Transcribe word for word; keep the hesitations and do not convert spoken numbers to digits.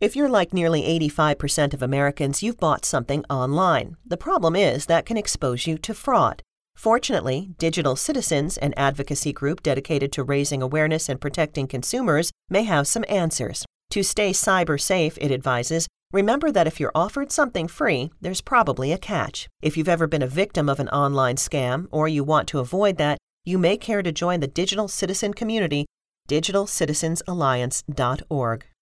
If you're like nearly eighty-five percent of Americans, you've bought something online. The problem is that can expose you to fraud. Fortunately, Digital Citizens, an advocacy group dedicated to raising awareness and protecting consumers, may have some answers. To stay cyber safe, it advises, remember that if you're offered something free, there's probably a catch. If you've ever been a victim of an online scam or you want to avoid that, you may care to join the Digital Citizen community, digital citizens alliance dot org.